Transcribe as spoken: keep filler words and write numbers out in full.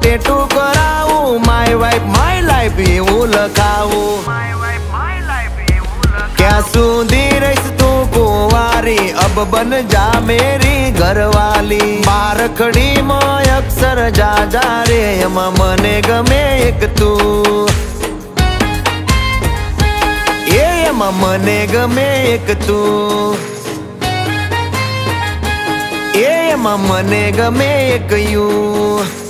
Tattoo કરાવું, my wife my life એવું લખાવું. ક્યાં સુધી રહીશ તું કુંવારી, અબ બન જા મેરી ઘરવાલી. બારખડી માં અક્ષર જા જા રે, એમાં મને ગમે એક તું, એ એમાં મને ગમે એક તું, એ એમાં મને ગમે એક યુ.